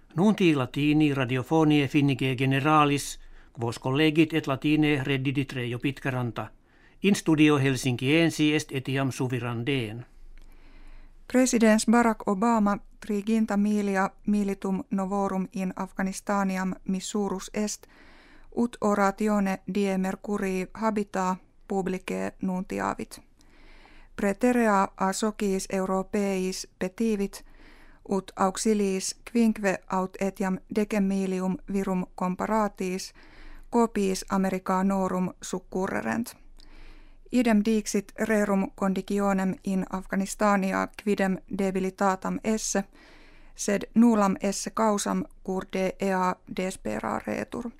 Nunti latini radiofonie finnige generalis, quos collegit et latine reddidit Reijo Pitkaranta. In studio Helsinkiensi est etiam suvirandeen. Presidents Barack Obama triginta milia militum novorum in Afganistaniam missurus est, ut oratione die Mercurii habita publicae nuntiavit. Praeterea a sociis europeis petivit, ut auxiliis quinque aut etiam decemilium virum comparatis copiis Americanorum succurrerent. Idem dixit rerum conditionem in Afganistania quidem debilitatam esse, sed nullam esse causam cur de ea desperaretur.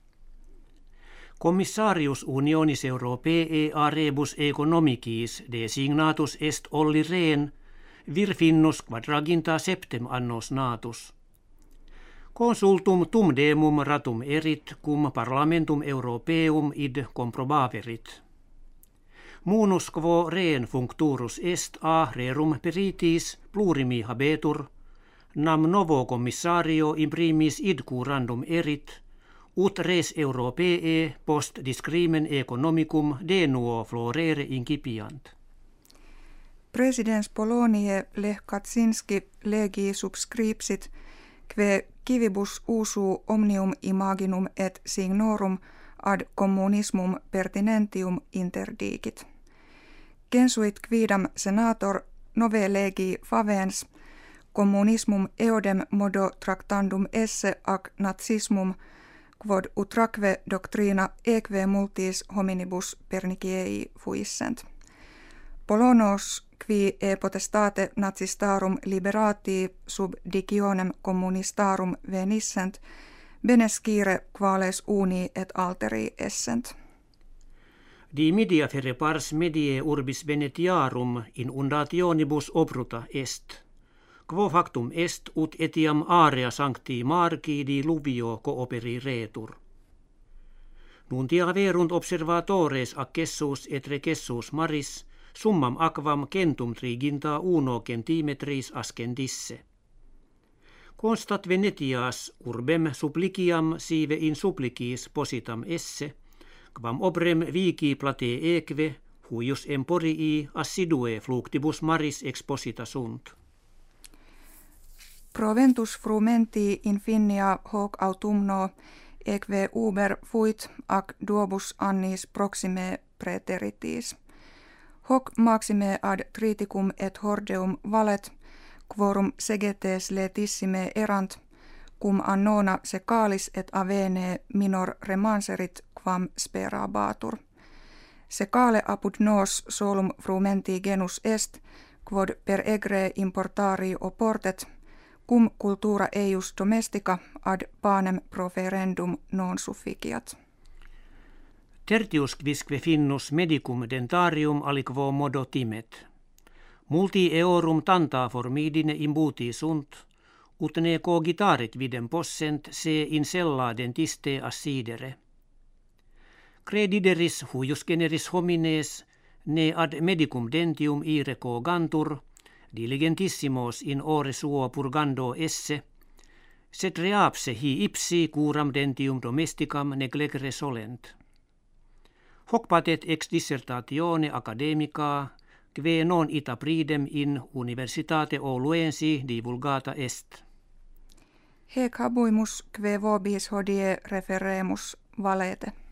Commissarius unionis Europee a rebus economicis designatus est Olli Rehn, vir finnus quadraginta septem annos natus. Consultum tum demum ratum erit cum parlamentum Europeum id comprobaverit. Munus quo Rehn functurus est a rerum peritis plurimi habetur, nam novo commissario imprimis id curandum erit, ut res Europee post discrimen economicum de nuo florere incipiant. Presidens Poloniae Lech Kaczynski legi subscripsit, kve civibus usu omnium imaginum et signorum ad communismum pertinentium interdicit. Censuit quidam senator nove legi favens, communismum eodem modo tractandum esse ac nazismum, quod utraque doctrina eque multis hominibus perniciei fuissent. Polonos qui e potestate nazistarum liberati sub digionem communistarum venissent, bene scire quales uni et alteri essent. Di media fere pars medie urbis Venetiarum in undationibus obruta est. Quo factum est ut etiam area sancti marci di luvio cooperi retur. Nuntia verunt observatores accessus et recessus maris, summam aquam centum triginta uno centimetris ascendisse. Constat Venetias urbem suppliciam sive in supplicis positam esse, quam obrem vici platee eque, huius emporii assidue fluctibus maris exposita sunt. Proventus frumenti in Finnia hoc autumno eque uber fuit ac duobus annis proxime praeteritis. Hoc maxime ad triticum et hordeum valet, quorum segetes letissime erant, cum annona secalis et avene minor remanserit quam sperabatur. Secale apud nos solum frumenti genus est, quod per egre importari oportet, cum cultura eius domestica ad panem proferendum non sufficiat. Tertius quisque finnus medicum dentarium aliquo modo timet. Multi eorum tanta formidine imbuti sunt, ut ne cogitaret videm possent se in sella dentiste assidere. Credideris huius generis homines ne ad medicum dentium ire cogantur, diligentissimos in ore suo purgando esse, sed reapse hi ipsi curam dentium domesticam neglegere solent. Hoc patet ex dissertatione academica, kve non ita pridem in Universitate Ouluensi divulgata est. Hec habuimus kve vobis hodie referemus valete.